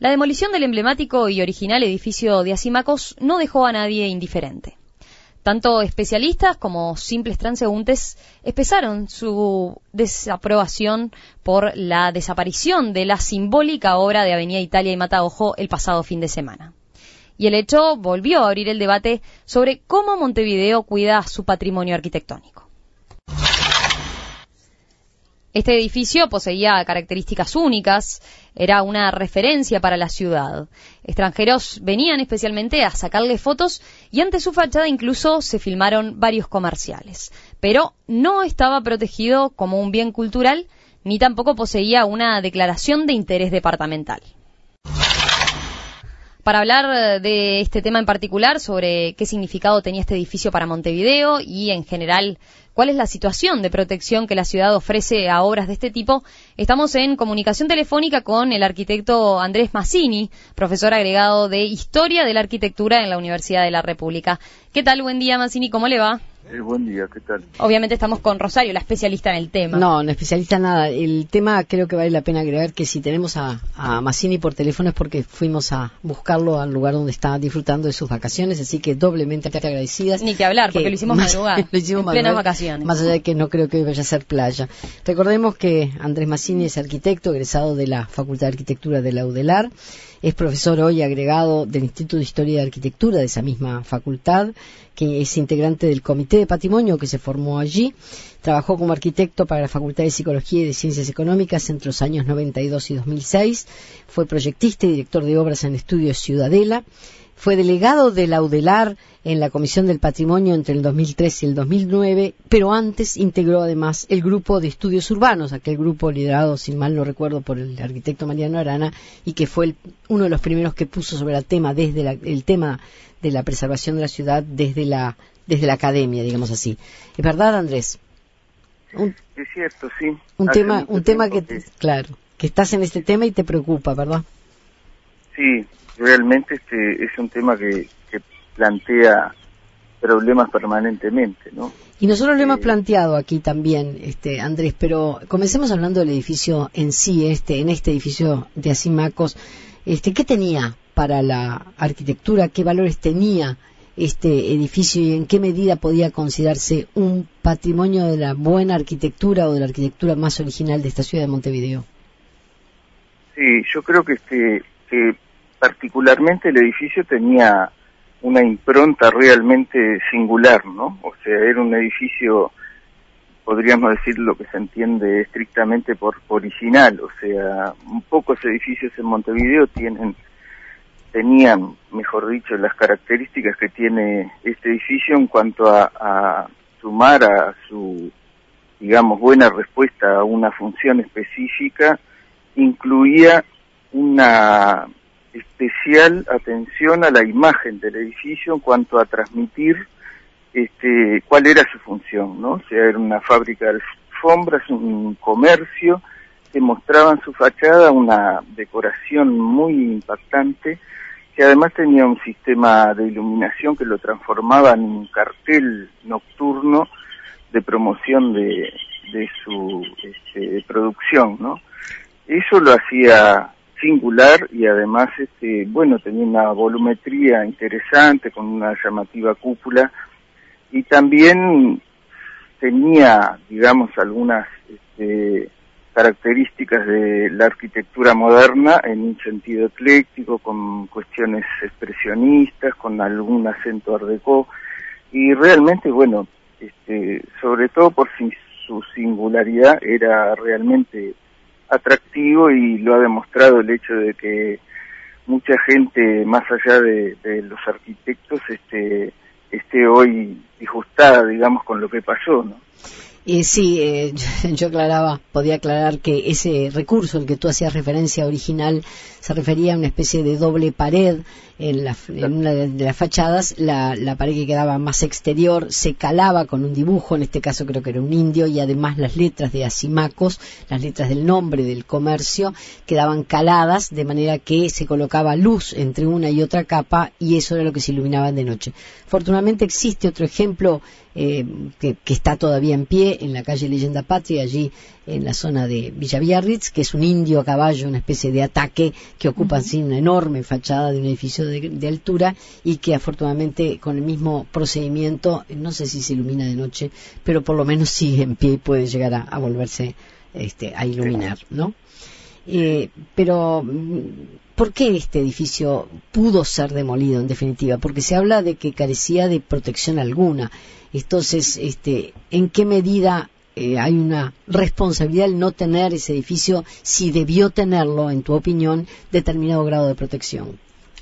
La demolición del emblemático y original edificio de Asímacos no dejó a nadie indiferente. Tanto especialistas como simples transeúntes expresaron su desaprobación por la desaparición de la simbólica obra de Avenida Italia y Mataojo el pasado fin de semana. Y el hecho volvió a abrir el debate sobre cómo Montevideo cuida su patrimonio arquitectónico. Este edificio poseía características únicas, era una referencia para la ciudad. Extranjeros venían especialmente a sacarle fotos y ante su fachada incluso se filmaron varios comerciales. Pero no estaba protegido como un bien cultural, ni tampoco poseía una declaración de interés departamental. Para hablar de este tema en particular, sobre qué significado tenía este edificio para Montevideo y, en general, cuál es la situación de protección que la ciudad ofrece a obras de este tipo, estamos en comunicación telefónica con el arquitecto Andrés Mazzini, profesor agregado de Historia de la Arquitectura en la Universidad de la República. ¿Qué tal? Buen día, Mazzini, ¿cómo le va? Buen día, ¿qué tal? Obviamente estamos con Rosario, la especialista en el tema. No especialista en nada. El tema creo que vale la pena agregar que si tenemos a Mazzini por teléfono es porque fuimos a buscarlo al lugar donde está disfrutando de sus vacaciones, así que doblemente agradecidas. Ni que hablar, porque lo hicimos madrugar, lo hicimos en plenas vacaciones. Más allá de que no creo que hoy vaya a ser playa. Recordemos que Andrés Mazzini es arquitecto, egresado de la Facultad de Arquitectura de la UDELAR, es profesor hoy agregado del Instituto de Historia de Arquitectura de esa misma facultad, que es integrante del Comité de Patrimonio que se formó allí. Trabajó como arquitecto para la Facultad de Psicología y de Ciencias Económicas entre los años 92 y 2006. Fue proyectista y director de obras en Estudios Ciudadela. Fue delegado de la UDELAR en la Comisión del Patrimonio entre el 2003 y el 2009, pero antes integró además el Grupo de Estudios Urbanos, aquel grupo liderado, si mal no recuerdo, por el arquitecto Mariano Arana, y que fue uno de los primeros que puso sobre el tema el tema de la preservación de la ciudad desde la academia, digamos así. ¿Es verdad, Andrés? Es cierto, sí. Un tema que claro, que estás en este tema y te preocupa, ¿verdad? Sí, realmente es un tema que plantea problemas permanentemente, ¿no? Y nosotros lo hemos planteado aquí también, Andrés, pero comencemos hablando del edificio en sí, en este edificio de Asímacos. ¿Qué tenía para la arquitectura? ¿Qué valores tenía este edificio y en qué medida podía considerarse un patrimonio de la buena arquitectura o de la arquitectura más original de esta ciudad de Montevideo? Sí, yo creo que particularmente el edificio tenía una impronta realmente singular, ¿no? O sea, era un edificio, podríamos decir lo que se entiende estrictamente por original, o sea, pocos edificios en Montevideo tenían, mejor dicho, las características que tiene este edificio en cuanto a sumar a su, digamos, buena respuesta a una función específica, incluía una especial atención a la imagen del edificio en cuanto a transmitir cuál era su función, ¿no? O sea, era una fábrica de alfombras, un comercio que mostraba en su fachada una decoración muy impactante, que además tenía un sistema de iluminación que lo transformaba en un cartel nocturno de promoción de su producción, ¿no? Eso lo hacía singular y además, tenía una volumetría interesante con una llamativa cúpula y también tenía, digamos, algunas características de la arquitectura moderna en un sentido ecléctico, con cuestiones expresionistas, con algún acento art déco y realmente, sobre todo por su singularidad, era realmente atractivo y lo ha demostrado el hecho de que mucha gente, más allá de los arquitectos, esté hoy disgustada, digamos, con lo que pasó, ¿no? Yo podía aclarar que ese recurso al que tú hacías referencia original se refería a una especie de doble pared en una de las fachadas. La pared que quedaba más exterior se calaba con un dibujo, en este caso creo que era un indio, y además las letras de Asímacos, las letras del nombre del comercio, quedaban caladas de manera que se colocaba luz entre una y otra capa y eso era lo que se iluminaba de noche. Afortunadamente existe otro ejemplo que está todavía en pie vive en la calle Leyenda Patria, allí en la zona de Villa Biarritz, que es un indio a caballo, una especie de ataque que ocupa así una enorme fachada de un edificio de altura y que afortunadamente con el mismo procedimiento, no sé si se ilumina de noche, pero por lo menos sigue en pie y puede llegar a volverse a iluminar, ¿no? Pero ¿por qué este edificio pudo ser demolido en definitiva? Porque se habla de que carecía de protección alguna. Entonces, ¿en qué medida hay una responsabilidad el no tener ese edificio si debió tenerlo, en tu opinión, determinado grado de protección?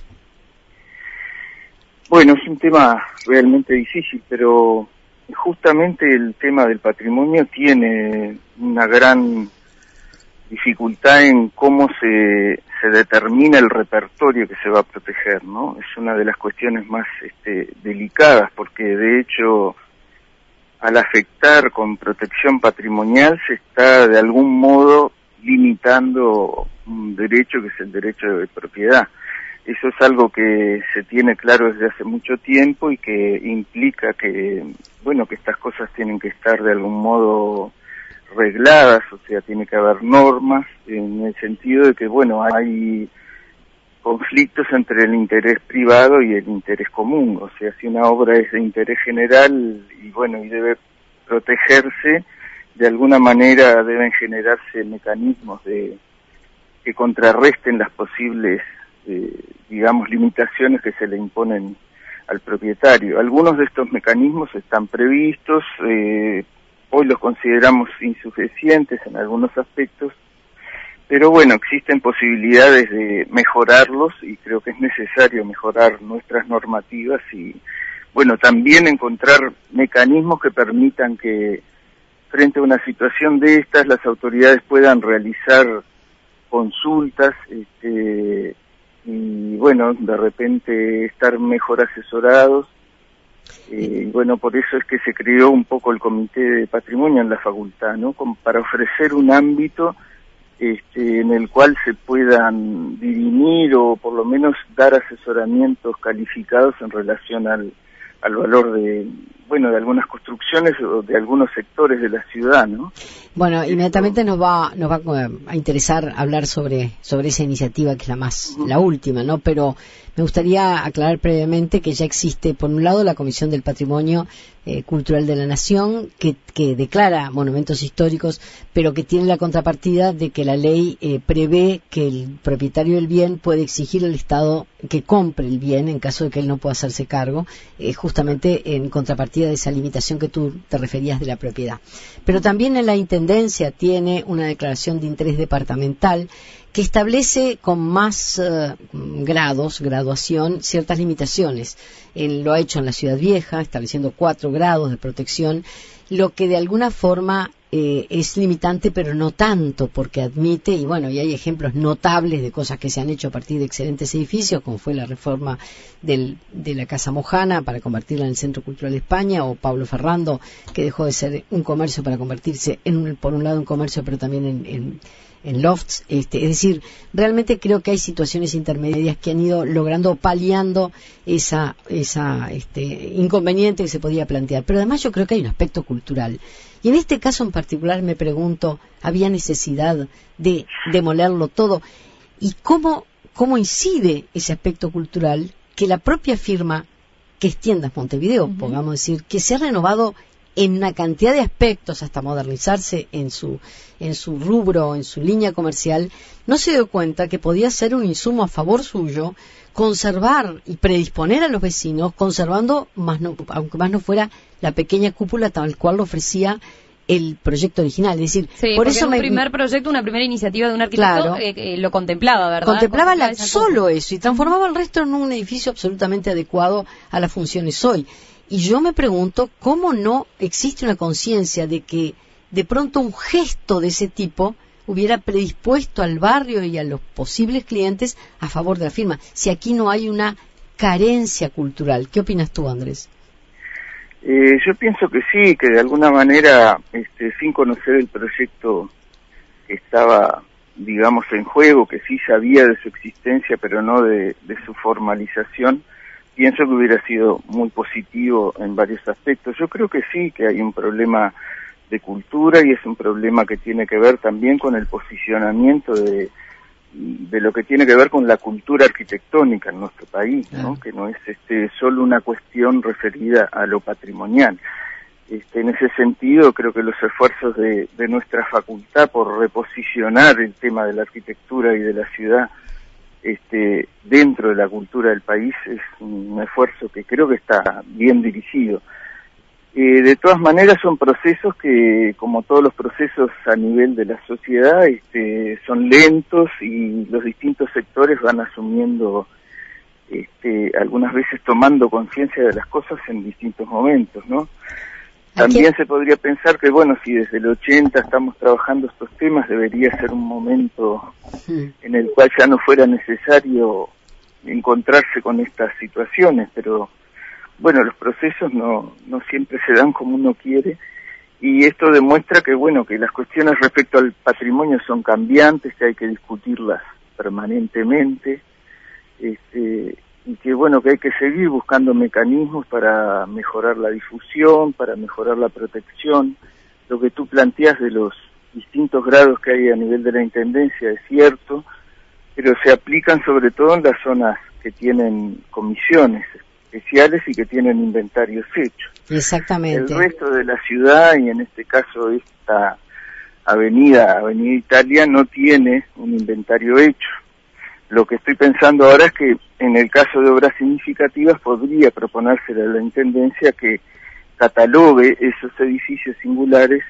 Bueno, es un tema realmente difícil, pero justamente el tema del patrimonio tiene una gran dificultad en cómo se determina el repertorio que se va a proteger, ¿no? Es una de las cuestiones más delicadas, porque de hecho al afectar con protección patrimonial se está de algún modo limitando un derecho que es el derecho de propiedad. Eso es algo que se tiene claro desde hace mucho tiempo y que implica que, bueno, que estas cosas tienen que estar de algún modo regladas, o sea, tiene que haber normas en el sentido de que, bueno, hay conflictos entre el interés privado y el interés común, o sea, si una obra es de interés general y, bueno, y debe protegerse, de alguna manera deben generarse mecanismos que contrarresten las posibles digamos, limitaciones que se le imponen al propietario. Algunos de estos mecanismos están previstos, hoy los consideramos insuficientes en algunos aspectos, pero bueno, existen posibilidades de mejorarlos y creo que es necesario mejorar nuestras normativas y, bueno, también encontrar mecanismos que permitan que frente a una situación de estas las autoridades puedan realizar consultas, y bueno, de repente estar mejor asesorados. Y bueno, por eso es que se creó un poco el Comité de Patrimonio en la facultad, ¿no? Para ofrecer un ámbito en el cual se puedan dirimir o por lo menos dar asesoramientos calificados en relación al valor de, bueno, de algunas construcciones o de algunos sectores de la ciudad, ¿no? Bueno, inmediatamente nos va a interesar hablar sobre esa iniciativa que es la última, ¿no? Pero me gustaría aclarar previamente que ya existe, por un lado, la Comisión del Patrimonio Cultural de la Nación, que declara monumentos históricos, pero que tiene la contrapartida de que la ley prevé que el propietario del bien puede exigir al Estado que compre el bien en caso de que él no pueda hacerse cargo, justamente en contrapartida de esa limitación que tú te referías de la propiedad. Pero también en la Intendencia tiene una declaración de interés departamental que establece con más graduación, ciertas limitaciones. Lo ha hecho en la Ciudad Vieja, estableciendo 4 grados de protección, lo que de alguna forma es limitante, pero no tanto, porque admite, y bueno, y hay ejemplos notables de cosas que se han hecho a partir de excelentes edificios, como fue la reforma de la Casa Mojana para convertirla en el Centro Cultural de España, o Pablo Ferrando, que dejó de ser un comercio para convertirse por un lado un comercio, pero también en lofts, es decir, realmente creo que hay situaciones intermedias que han ido logrando, paliando esa inconveniente que se podía plantear. Pero además yo creo que hay un aspecto cultural. Y en este caso en particular me pregunto, ¿había necesidad de demolerlo todo? ¿Y cómo incide ese aspecto cultural que la propia firma que es Tiendas Montevideo, podamos decir, que se ha renovado en una cantidad de aspectos hasta modernizarse en su rubro, en su línea comercial, no se dio cuenta que podía ser un insumo a favor suyo, conservar y predisponer a los vecinos, conservando, aunque más no fuera, la pequeña cúpula tal cual lo ofrecía el proyecto original. Es decir, sí, por eso un primer proyecto, una primera iniciativa de un arquitecto, claro, lo contemplaba, ¿verdad? Contemplaba solo eso y transformaba el resto en un edificio absolutamente adecuado a las funciones hoy. Y yo me pregunto cómo no existe una conciencia de que de pronto un gesto de ese tipo hubiera predispuesto al barrio y a los posibles clientes a favor de la firma, si aquí no hay una carencia cultural. ¿Qué opinas tú, Andrés? Yo pienso que sí, que de alguna manera, sin conocer el proyecto que estaba, digamos, en juego, que sí sabía de su existencia, pero no de su formalización, pienso que hubiera sido muy positivo en varios aspectos. Yo creo que sí, que hay un problema cultura, y es un problema que tiene que ver también con el posicionamiento de lo que tiene que ver con la cultura arquitectónica en nuestro país, ¿no? Que no es solo una cuestión referida a lo patrimonial. En ese sentido, creo que los esfuerzos de nuestra facultad por reposicionar el tema de la arquitectura y de la ciudad dentro de la cultura del país es un esfuerzo que creo que está bien dirigido. De todas maneras son procesos que, como todos los procesos a nivel de la sociedad, son lentos, y los distintos sectores van asumiendo, algunas veces tomando conciencia de las cosas en distintos momentos, ¿no? También se podría pensar que, bueno, si desde el 80 estamos trabajando estos temas, debería ser un momento en el cual ya no fuera necesario encontrarse con estas situaciones, pero bueno, los procesos no siempre se dan como uno quiere, y esto demuestra que, bueno, que las cuestiones respecto al patrimonio son cambiantes, que hay que discutirlas permanentemente, y que, bueno, que hay que seguir buscando mecanismos para mejorar la difusión, para mejorar la protección. Lo que tú planteas de los distintos grados que hay a nivel de la Intendencia es cierto, pero se aplican sobre todo en las zonas que tienen comisiones especiales y que tienen inventarios hechos. Exactamente. El resto de la ciudad, y en este caso esta Avenida Italia, no tiene un inventario hecho. Lo que estoy pensando ahora es que en el caso de obras significativas podría proponérsele a la Intendencia que catalogue esos edificios singulares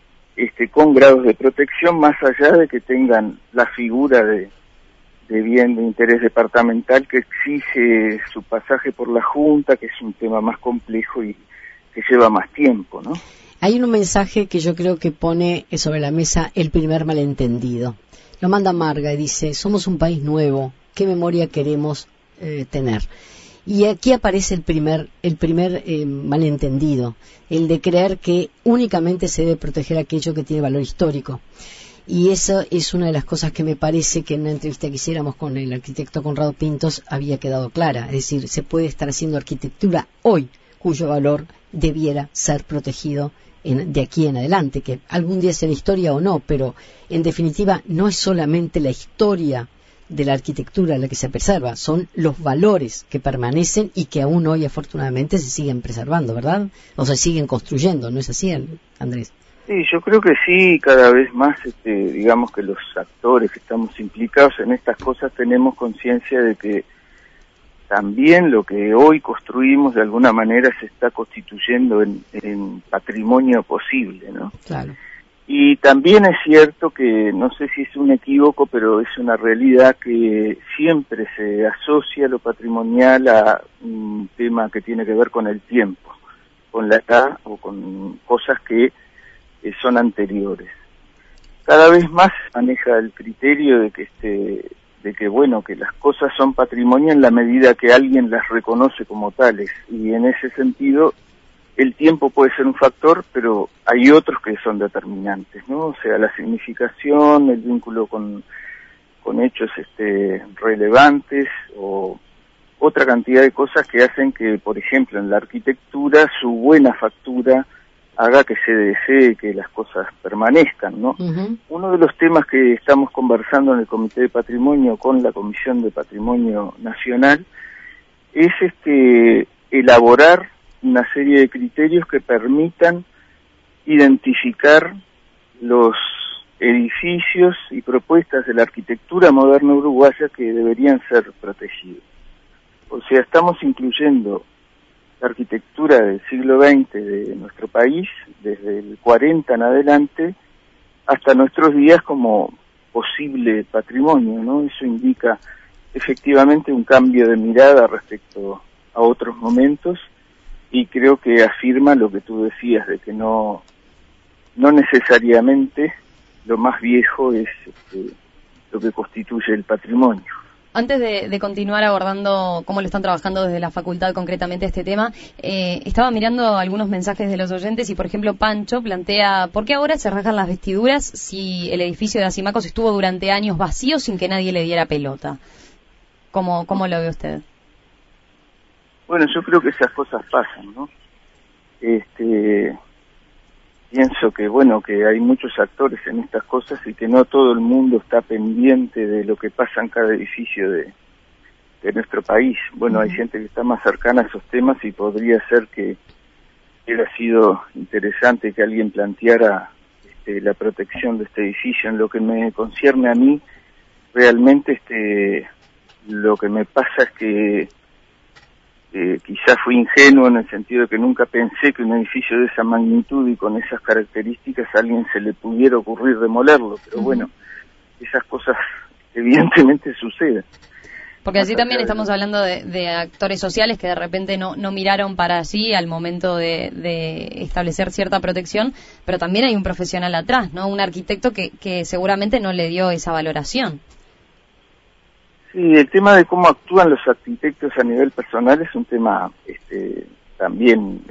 con grados de protección, más allá de que tengan la figura de bien de interés departamental que exige su pasaje por la Junta, que es un tema más complejo y que lleva más tiempo, ¿no? Hay un mensaje que yo creo que pone sobre la mesa el primer malentendido. Lo manda Marga y dice: somos un país nuevo, ¿qué memoria queremos tener? Y aquí aparece el primer malentendido, el de creer que únicamente se debe proteger aquello que tiene valor histórico. Y eso es una de las cosas que me parece que en una entrevista que hiciéramos con el arquitecto Conrado Pintos había quedado clara. Es decir, se puede estar haciendo arquitectura hoy cuyo valor debiera ser protegido de aquí en adelante, que algún día sea la historia o no, pero en definitiva no es solamente la historia de la arquitectura la que se preserva, son los valores que permanecen y que aún hoy afortunadamente se siguen preservando, ¿verdad? O se siguen construyendo, ¿no es así, Andrés? Sí, yo creo que sí, cada vez más, digamos que los actores que estamos implicados en estas cosas tenemos conciencia de que también lo que hoy construimos de alguna manera se está constituyendo en patrimonio posible, ¿no? Claro. Y también es cierto que, no sé si es un equívoco, pero es una realidad que siempre se asocia lo patrimonial a un tema que tiene que ver con el tiempo, con la edad o con cosas que son anteriores. Cada vez más se maneja el criterio de que bueno, que las cosas son patrimonio en la medida que alguien las reconoce como tales, y en ese sentido el tiempo puede ser un factor, pero hay otros que son determinantes, ¿no? O sea, la significación, el vínculo con hechos relevantes, o otra cantidad de cosas que hacen que, por ejemplo, en la arquitectura su buena factura haga que se desee que las cosas permanezcan, ¿no? Uh-huh. Uno de los temas que estamos conversando en el Comité de Patrimonio con la Comisión de Patrimonio Nacional es elaborar una serie de criterios que permitan identificar los edificios y propuestas de la arquitectura moderna uruguaya que deberían ser protegidos. O sea, estamos incluyendo la arquitectura del siglo XX de nuestro país, desde el 40 en adelante, hasta nuestros días como posible patrimonio, ¿no? Eso indica efectivamente un cambio de mirada respecto a otros momentos, y creo que afirma lo que tú decías, de que no necesariamente lo más viejo es lo que constituye el patrimonio. Antes de continuar abordando cómo lo están trabajando desde la facultad concretamente este tema, estaba mirando algunos mensajes de los oyentes y, por ejemplo, Pancho plantea: ¿por qué ahora se rasgan las vestiduras si el edificio de Asimacos estuvo durante años vacío sin que nadie le diera pelota? ¿Cómo lo ve usted? Bueno, yo creo que esas cosas pasan, ¿no? pienso que, bueno, que hay muchos actores en estas cosas y que no todo el mundo está pendiente de lo que pasa en cada edificio de nuestro país. Bueno, hay gente que está más cercana a esos temas y podría ser que hubiera sido interesante que alguien planteara la protección de este edificio. En lo que me concierne a mí, realmente lo que me pasa es que quizás fui ingenuo en el sentido de que nunca pensé que un edificio de esa magnitud y con esas características a alguien se le pudiera ocurrir demolerlo, pero bueno, esas cosas evidentemente suceden. Porque así también estamos hablando de actores sociales que de repente no miraron para allí al momento de establecer cierta protección, pero también hay un profesional atrás, ¿no? Un arquitecto que seguramente no le dio esa valoración. Sí, el tema de cómo actúan los arquitectos a nivel personal es un tema también,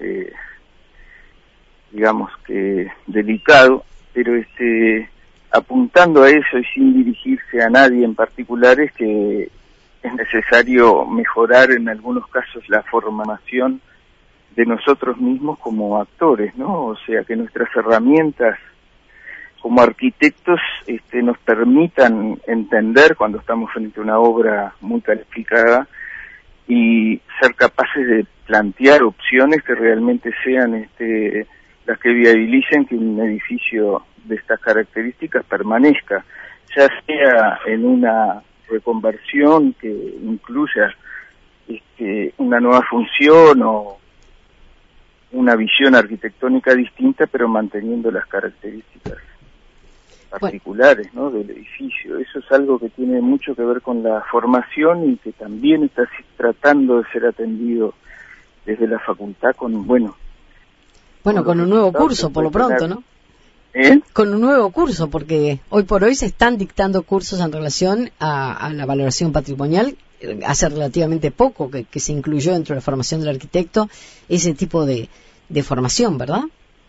digamos que delicado, pero apuntando a eso y sin dirigirse a nadie en particular, es que es necesario mejorar en algunos casos la formación de nosotros mismos como actores, ¿no? O sea, que nuestras herramientas como arquitectos nos permitan entender cuando estamos frente a una obra muy calificada y ser capaces de plantear opciones que realmente sean las que viabilicen que un edificio de estas características permanezca, ya sea en una reconversión que incluya una nueva función o una visión arquitectónica distinta, pero manteniendo las características particulares, ¿no?, del edificio. Eso es algo que tiene mucho que ver con la formación y que también está tratando de ser atendido desde la facultad con un nuevo curso, por lo pronto, ¿no? Con un nuevo curso, porque hoy por hoy se están dictando cursos en relación a la valoración patrimonial. Hace relativamente poco que se incluyó dentro de la formación del arquitecto ese tipo de formación, ¿verdad?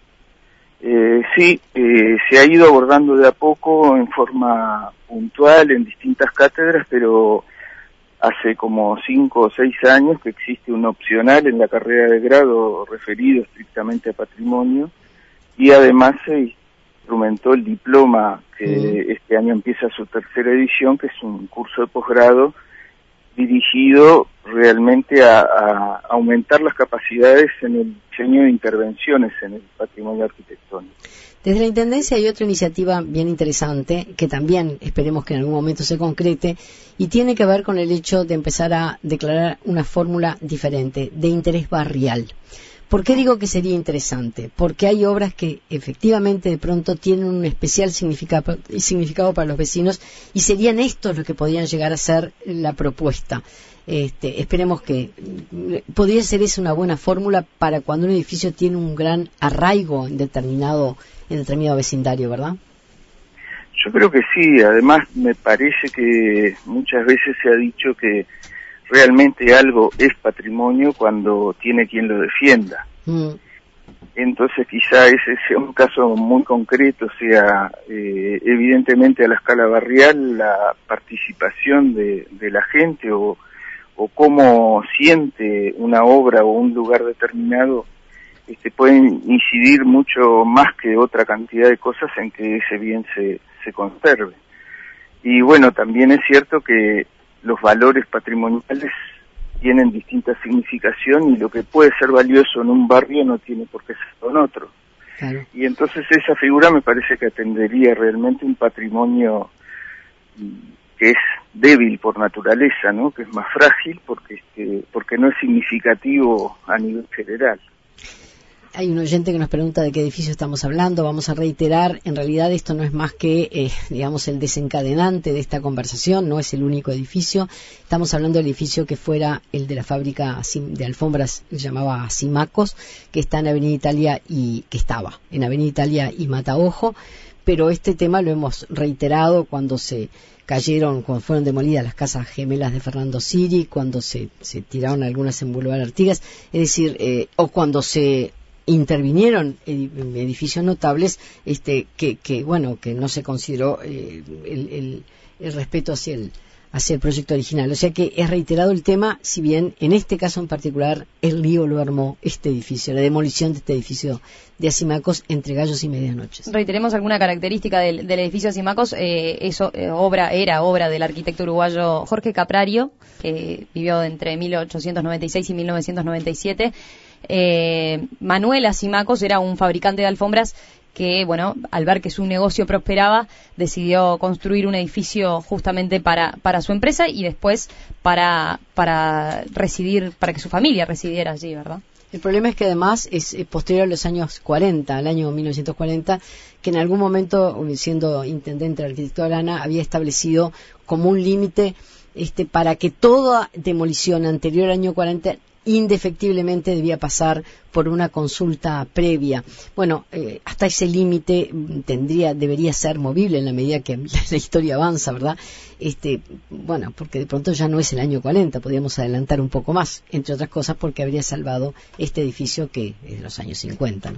Sí, se ha ido abordando de a poco en forma puntual en distintas cátedras, pero hace como 5 o 6 años que existe un opcional en la carrera de grado referido estrictamente a patrimonio, y además se instrumentó el diploma que este año empieza su 3ª edición, que es un curso de posgrado dirigido realmente a aumentar las capacidades en el diseño de intervenciones en el patrimonio arquitectónico. Desde la Intendencia hay otra iniciativa bien interesante que también esperemos que en algún momento se concrete y tiene que ver con el hecho de empezar a declarar una fórmula diferente de interés barrial. ¿Por qué digo que sería interesante? Porque hay obras que efectivamente de pronto tienen un especial significado para los vecinos y serían estos los que podrían llegar a ser la propuesta. Esperemos que podría ser esa una buena fórmula para cuando un edificio tiene un gran arraigo en determinado vecindario, ¿verdad? Yo creo que sí. Además me parece que muchas veces se ha dicho que realmente algo es patrimonio cuando tiene quien lo defienda. Entonces quizá ese sea un caso muy concreto, sea evidentemente a la escala barrial la participación de la gente o cómo siente una obra o un lugar determinado, pueden incidir mucho más que otra cantidad de cosas en que ese bien se conserve. Y bueno, también es cierto que los valores patrimoniales tienen distinta significación y lo que puede ser valioso en un barrio no tiene por qué ser en otro. Claro. Y entonces esa figura me parece que atendería realmente un patrimonio que es débil por naturaleza, ¿no?, que es más frágil porque no es significativo a nivel general. Hay un oyente que nos pregunta de qué edificio estamos hablando. Vamos a reiterar, en realidad esto no es más que, el desencadenante de esta conversación, no es el único edificio. Estamos hablando del edificio que fuera el de la fábrica de alfombras, se llamaba Simacos, que está en Avenida Italia que estaba en Avenida Italia y Mataojo, pero este tema lo hemos reiterado cuando cuando fueron demolidas las casas gemelas de Fernando Siri, cuando se tiraron algunas en Boulevard Artigas, es decir, o cuando se intervinieron edificios notables que no se consideró el respeto hacia hacia el proyecto original. O sea que es reiterado el tema, si bien en este caso en particular el lío lo armó este edificio, la demolición de este edificio de Asimacos entre gallos y medianoches. Reiteremos alguna característica del edificio Asimacos. Era obra del arquitecto uruguayo Jorge Caprario, que vivió entre 1896 y 1997. Manuel Asimacos era un fabricante de alfombras que, bueno, al ver que su negocio prosperaba, decidió construir un edificio justamente para su empresa y después para que su familia residiera allí, ¿verdad? El problema es que además es posterior a los años 40, al año 1940, que en algún momento, siendo intendente de la arquitectura Arana, había establecido como un límite para que toda demolición anterior al año 40 indefectiblemente debía pasar por una consulta previa. Bueno, hasta ese límite debería ser movible en la medida que la historia avanza, ¿verdad? Bueno, porque de pronto ya no es el año 40, podríamos adelantar un poco más, entre otras cosas porque habría salvado este edificio que es de los años 50, ¿no?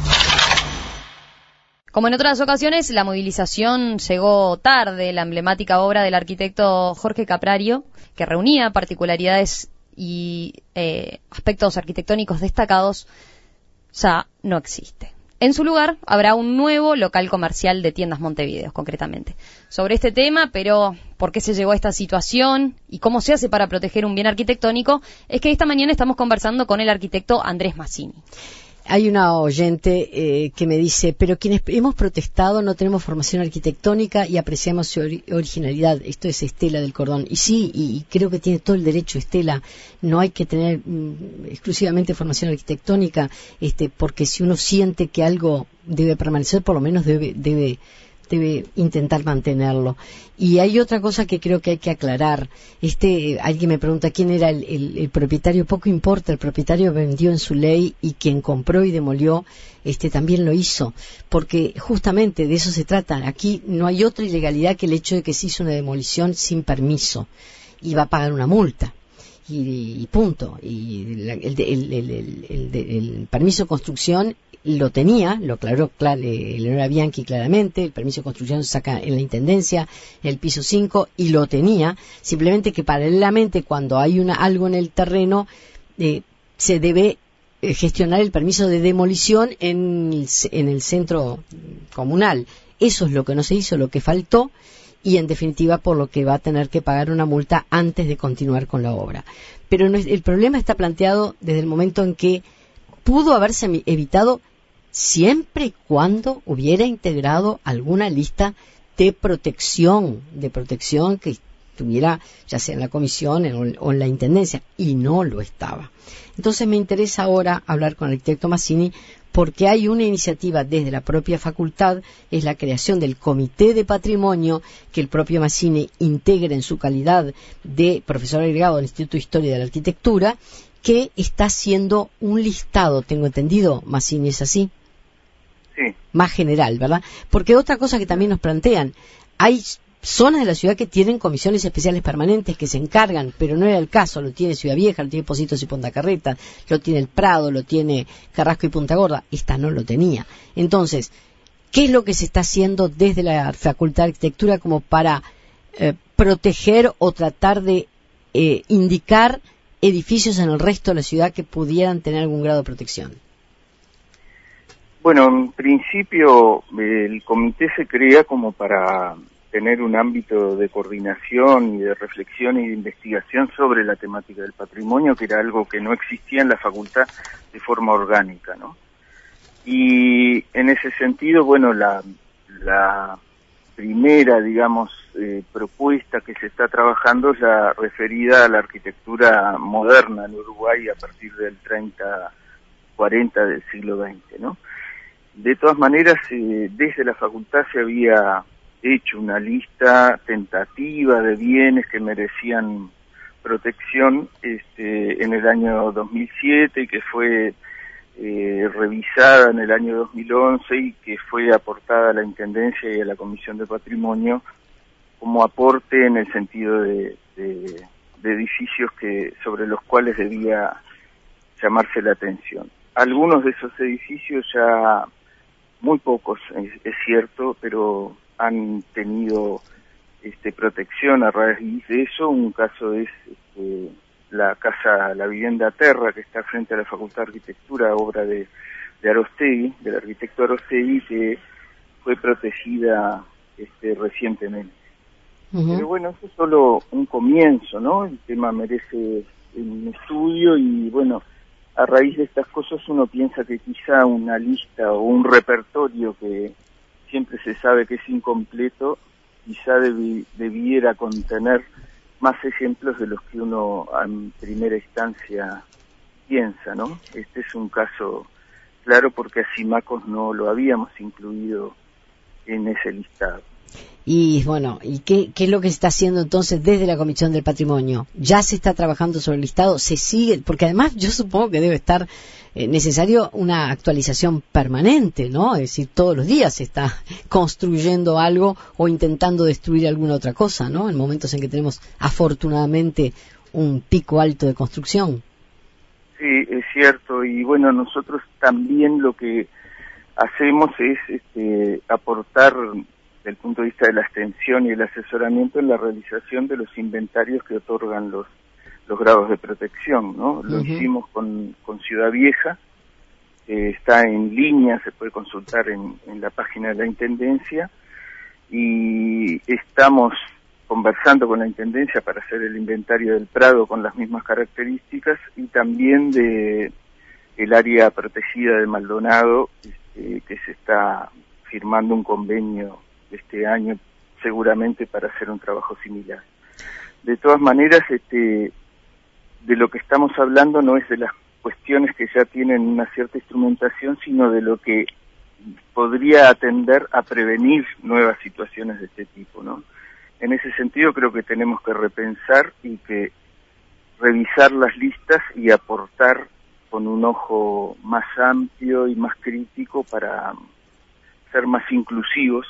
Como en otras ocasiones, la movilización llegó tarde. La emblemática obra del arquitecto Jorge Caprario, que reunía particularidades y aspectos arquitectónicos destacados, ya no existe. En su lugar habrá un nuevo local comercial de tiendas Montevideo, concretamente. Sobre este tema, pero por qué se llegó a esta situación y cómo se hace para proteger un bien arquitectónico, es que esta mañana estamos conversando con el arquitecto Andrés Massini. Hay una oyente que me dice, pero quienes hemos protestado no tenemos formación arquitectónica y apreciamos su originalidad. Esto es Estela del Cordón. Y sí, y creo que tiene todo el derecho Estela. No hay que tener exclusivamente formación arquitectónica, porque si uno siente que algo debe permanecer, por lo menos debe intentar mantenerlo. Y hay otra cosa que creo que hay que aclarar. Alguien me pregunta quién era el propietario. Poco importa, el propietario vendió en su ley y quien compró y demolió también lo hizo, porque justamente de eso se trata. Aquí no hay otra ilegalidad que el hecho de que se hizo una demolición sin permiso y va a pagar una multa. Y punto. Y el permiso de construcción lo tenía, lo aclaró Eleonora Bianchi claramente. El permiso de construcción se saca en la Intendencia, en el piso 5, y lo tenía. Simplemente que paralelamente, cuando hay algo en el terreno, se debe gestionar el permiso de demolición en el centro comunal. Eso es lo que no se hizo, lo que faltó, y en definitiva por lo que va a tener que pagar una multa antes de continuar con la obra. Pero el problema está planteado desde el momento en que pudo haberse evitado siempre y cuando hubiera integrado alguna lista de protección que estuviera ya sea en la comisión o en la intendencia, y no lo estaba. Entonces me interesa ahora hablar con el arquitecto Massini, porque hay una iniciativa desde la propia facultad, es la creación del Comité de Patrimonio, que el propio Massini integra en su calidad de profesor agregado del Instituto de Historia de la Arquitectura, que está haciendo un listado, tengo entendido, Massini, ¿es así? Sí. Más general, ¿verdad? Porque otra cosa que también nos plantean, hay zonas de la ciudad que tienen comisiones especiales permanentes que se encargan, pero no era el caso. Lo tiene Ciudad Vieja, lo tiene Pocitos y Punta Carreta, lo tiene El Prado, lo tiene Carrasco y Punta Gorda. Esta no lo tenía. Entonces, ¿qué es lo que se está haciendo desde la Facultad de Arquitectura como para proteger o tratar de indicar edificios en el resto de la ciudad que pudieran tener algún grado de protección? Bueno, en principio el comité se crea como para tener un ámbito de coordinación y de reflexión y de investigación sobre la temática del patrimonio, que era algo que no existía en la facultad de forma orgánica, ¿no? Y en ese sentido, bueno, la primera, digamos, propuesta que se está trabajando es la referida a la arquitectura moderna en Uruguay a partir del 30-40 del siglo XX, ¿no? De todas maneras, desde la facultad se había hecho una lista tentativa de bienes que merecían protección en el año 2007 y que fue revisada en el año 2011 y que fue aportada a la Intendencia y a la Comisión de Patrimonio como aporte en el sentido de edificios sobre los cuales debía llamarse la atención. Algunos de esos edificios muy pocos, es cierto, pero han tenido protección a raíz de eso. Un caso es la vivienda Terra, que está frente a la Facultad de Arquitectura, obra de Arostegui, del arquitecto Arostegui, que fue protegida recientemente. Pero bueno, eso es solo un comienzo, ¿no? El tema merece un estudio y bueno, a raíz de estas cosas uno piensa que quizá una lista o un repertorio que siempre se sabe que es incompleto, quizá debiera contener más ejemplos de los que uno en primera instancia piensa, ¿no? Este es un caso claro porque a Symacos no lo habíamos incluido en ese listado. Y bueno, ¿y qué es lo que se está haciendo entonces desde la Comisión del Patrimonio? ¿Ya se está trabajando sobre el listado? ¿Se sigue? Porque además yo supongo que debe estar necesario una actualización permanente, ¿no? Es decir, todos los días se está construyendo algo o intentando destruir alguna otra cosa, ¿no? En momentos en que tenemos afortunadamente un pico alto de construcción. Sí, es cierto, y bueno, nosotros también lo que hacemos es aportar desde el punto de vista de la extensión y el asesoramiento en la realización de los inventarios que otorgan los grados de protección, ¿no? Lo hicimos con Ciudad Vieja, está en línea, se puede consultar en la página de la Intendencia, y estamos conversando con la Intendencia para hacer el inventario del Prado con las mismas características y también de el área protegida de Maldonado, que se está firmando un convenio este año seguramente para hacer un trabajo similar. De todas maneras, de lo que estamos hablando no es de las cuestiones que ya tienen una cierta instrumentación, sino de lo que podría atender a prevenir nuevas situaciones de este tipo, ¿no? En ese sentido creo que tenemos que repensar y que revisar las listas y aportar con un ojo más amplio y más crítico para ser más inclusivos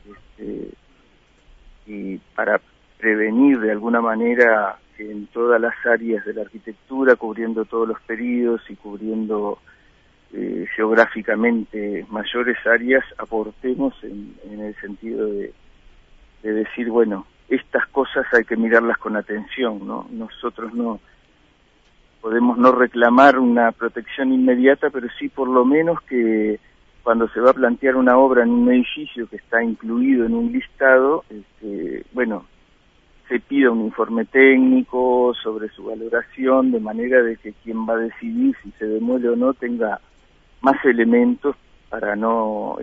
y para prevenir de alguna manera que en todas las áreas de la arquitectura, cubriendo todos los periodos y cubriendo geográficamente mayores áreas, aportemos en el sentido de decir, bueno, estas cosas hay que mirarlas con atención, ¿no? Nosotros no podemos no reclamar una protección inmediata, pero sí por lo menos que cuando se va a plantear una obra en un edificio que está incluido en un listado, bueno, se pida un informe técnico sobre su valoración, de manera de que quien va a decidir si se demuele o no tenga más elementos para no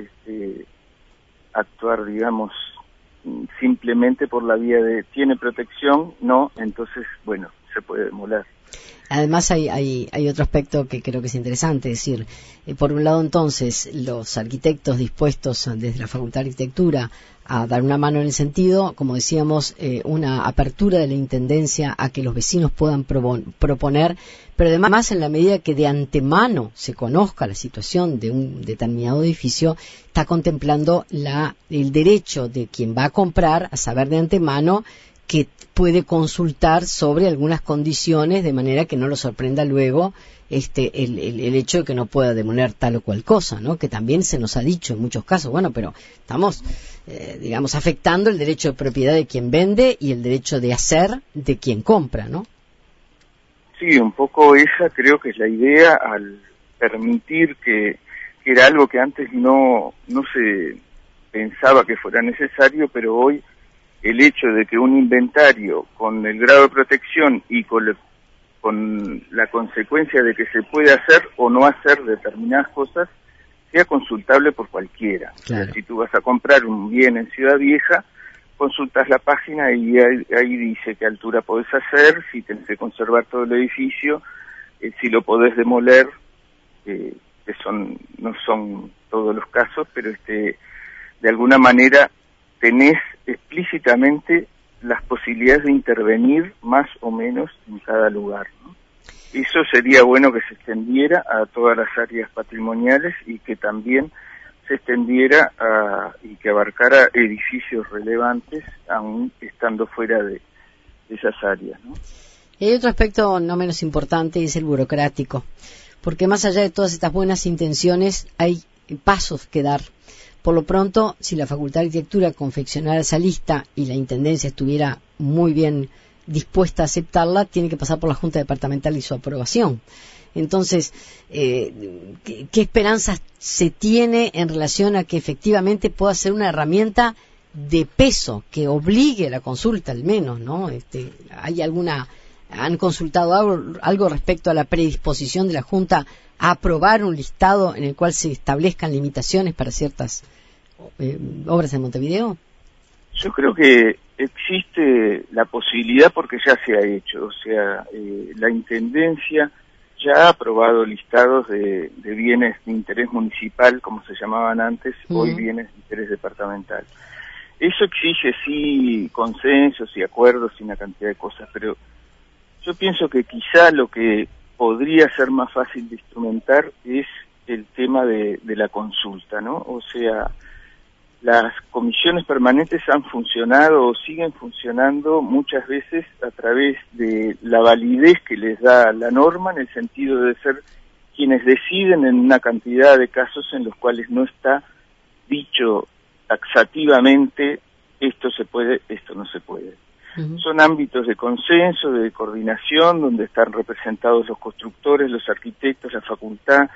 actuar, digamos, simplemente por la vía de tiene protección, no, entonces, bueno, se puede demoler. Además hay otro aspecto que creo que es interesante, es decir, por un lado entonces los arquitectos dispuestos desde la Facultad de Arquitectura a dar una mano en el sentido, como decíamos, una apertura de la Intendencia a que los vecinos puedan proponer, pero además en la medida que de antemano se conozca la situación de un determinado edificio, está contemplando el derecho de quien va a comprar a saber de antemano que puede consultar sobre algunas condiciones de manera que no lo sorprenda luego el hecho de que no pueda demoler tal o cual cosa, ¿no? Que también se nos ha dicho en muchos casos, bueno, pero estamos, digamos, afectando el derecho de propiedad de quien vende y el derecho de hacer de quien compra, ¿no? Sí, un poco esa creo que es la idea al permitir que era algo que antes no se pensaba que fuera necesario, pero hoy el hecho de que un inventario con el grado de protección y con la consecuencia de que se puede hacer o no hacer determinadas cosas sea consultable por cualquiera. Claro. O sea, si tú vas a comprar un bien en Ciudad Vieja, consultas la página y ahí dice qué altura podés hacer, si tenés que conservar todo el edificio, si lo podés demoler, que no son todos los casos, pero de alguna manera tenés explícitamente las posibilidades de intervenir más o menos en cada lugar, ¿no? Eso sería bueno que se extendiera a todas las áreas patrimoniales y que también se extendiera y que abarcara edificios relevantes aún estando fuera de esas áreas, ¿no? Y hay otro aspecto no menos importante y es el burocrático, porque más allá de todas estas buenas intenciones hay pasos que dar Por lo pronto, si la Facultad de Arquitectura confeccionara esa lista y la Intendencia estuviera muy bien dispuesta a aceptarla, tiene que pasar por la Junta Departamental y su aprobación. Entonces, ¿qué esperanzas se tiene en relación a que efectivamente pueda ser una herramienta de peso que obligue a la consulta, al menos, ¿no? ¿Han consultado algo respecto a la predisposición de la Junta a aprobar un listado en el cual se establezcan limitaciones para ciertas obras en Montevideo? Yo creo que existe la posibilidad porque ya se ha hecho, o sea, la Intendencia ya ha aprobado listados de bienes de interés municipal, como se llamaban antes, hoy bienes de interés departamental. Eso exige, sí, consensos y acuerdos y una cantidad de cosas, pero yo pienso que quizá lo que podría ser más fácil de instrumentar es el tema de la consulta, ¿no? O sea, las comisiones permanentes han funcionado o siguen funcionando muchas veces a través de la validez que les da la norma, en el sentido de ser quienes deciden en una cantidad de casos en los cuales no está dicho taxativamente esto se puede, esto no se puede. Son ámbitos de consenso, de coordinación, donde están representados los constructores, los arquitectos, la facultad,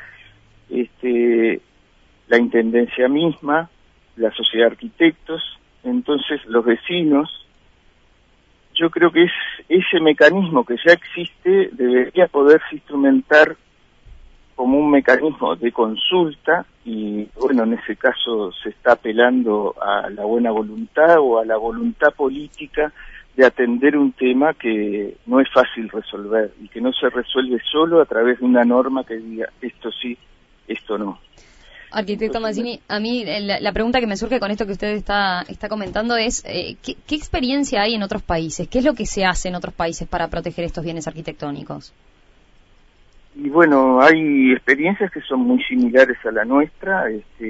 la intendencia misma, la sociedad de arquitectos, entonces los vecinos. Yo creo que es ese mecanismo que ya existe debería poderse instrumentar como un mecanismo de consulta y, bueno, en ese caso se está apelando a la buena voluntad o a la voluntad política de atender un tema que no es fácil resolver y que no se resuelve solo a través de una norma que diga esto sí, esto no. Arquitecto Mazzini, a mí la pregunta que me surge con esto que usted está comentando es ¿qué experiencia hay en otros países? ¿Qué es lo que se hace en otros países para proteger estos bienes arquitectónicos? Y bueno, hay experiencias que son muy similares a la nuestra,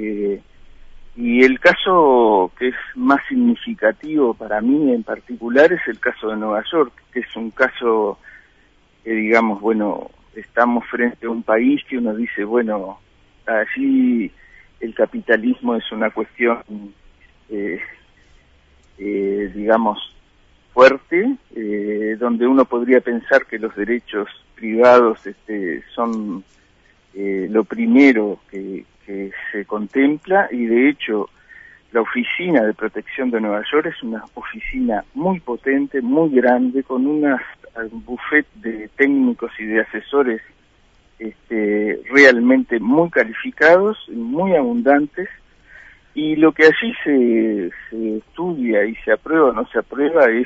y el caso que es más significativo para mí en particular es el caso de Nueva York, que es un caso que, digamos, bueno, estamos frente a un país que uno dice, bueno, allí el capitalismo es una cuestión, digamos, fuerte, donde uno podría pensar que los derechos privados son lo primero que se contempla, y de hecho la Oficina de Protección de Nueva York es una oficina muy potente, muy grande, con un buffet de técnicos y de asesores realmente muy calificados, muy abundantes, y lo que allí se estudia y se aprueba o no se aprueba es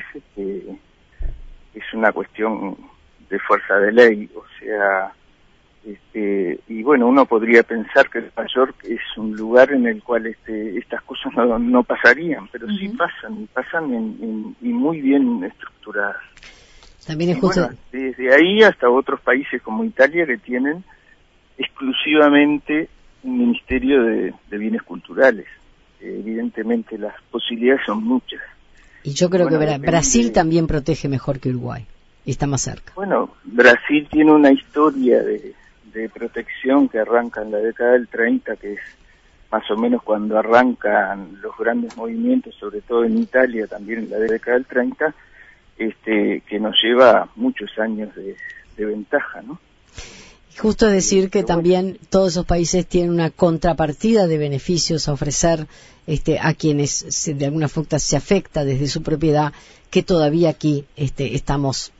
una cuestión de fuerza de ley, o sea, y bueno, uno podría pensar que Nueva York es un lugar en el cual estas cosas no pasarían, pero sí pasan y muy bien estructuradas. También es justo. Bueno, desde ahí hasta otros países como Italia, que tienen exclusivamente un ministerio de bienes culturales. Evidentemente las posibilidades son muchas. Y yo creo que Brasil también protege mejor que Uruguay y está más cerca. Bueno, Brasil tiene una historia de protección que arranca en la década del 30, que es más o menos cuando arrancan los grandes movimientos, sobre todo en Italia, también en la década del 30, que nos lleva muchos años de ventaja, ¿no? Justo decir que también todos esos países tienen una contrapartida de beneficios a ofrecer a quienes de alguna forma se afecta desde su propiedad, que todavía aquí reticentes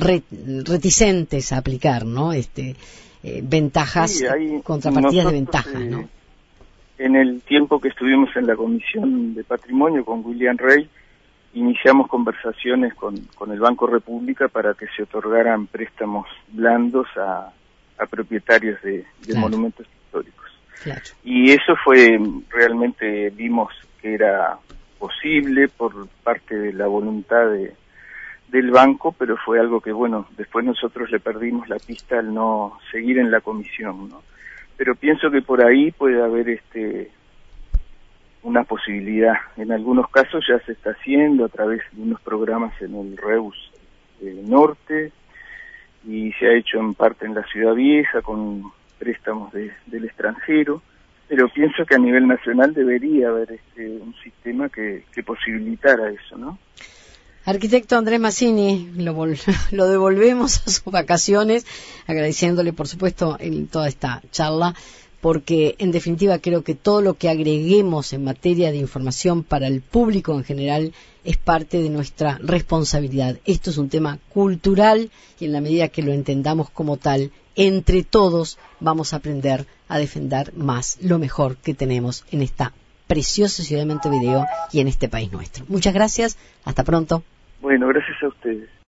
a aplicar, ¿no? Ventajas, sí, contrapartidas de ventajas, ¿no? En el tiempo que estuvimos en la Comisión de Patrimonio con William Rey, iniciamos conversaciones con el Banco República para que se otorgaran préstamos blandos a propietarios de monumentos históricos. Claro. Y eso fue, realmente vimos que era posible por parte de la voluntad del banco, pero fue algo que, bueno, después nosotros le perdimos la pista al no seguir en la comisión, ¿no? Pero pienso que por ahí puede haber una posibilidad. En algunos casos ya se está haciendo a través de unos programas en el REUS Norte, y se ha hecho en parte en la Ciudad Vieja con préstamos del extranjero, pero pienso que a nivel nacional debería haber un sistema que posibilitara eso, ¿no? Arquitecto Andrés Mazzini, lo devolvemos a sus vacaciones, agradeciéndole, por supuesto, en toda esta charla, porque en definitiva creo que todo lo que agreguemos en materia de información para el público en general es parte de nuestra responsabilidad. Esto es un tema cultural y en la medida que lo entendamos como tal, entre todos vamos a aprender a defender más lo mejor que tenemos en esta preciosa ciudad de Montevideo y en este país nuestro. Muchas gracias, hasta pronto. Bueno, gracias a ustedes.